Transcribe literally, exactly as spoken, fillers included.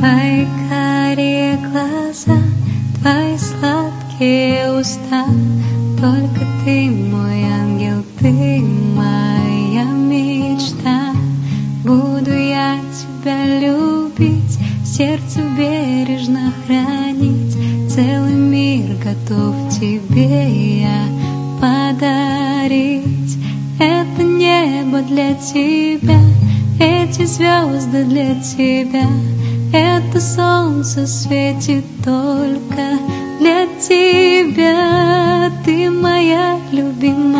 Твои карие глаза, твои сладкие уста, только ты мой ангел, ты моя мечта. Буду я тебя любить, сердце бережно хранить, целый мир готов тебе я подарить. Это небо для тебя, эти звезды для тебя, это солнце светит только для тебя. Ты моя любимая.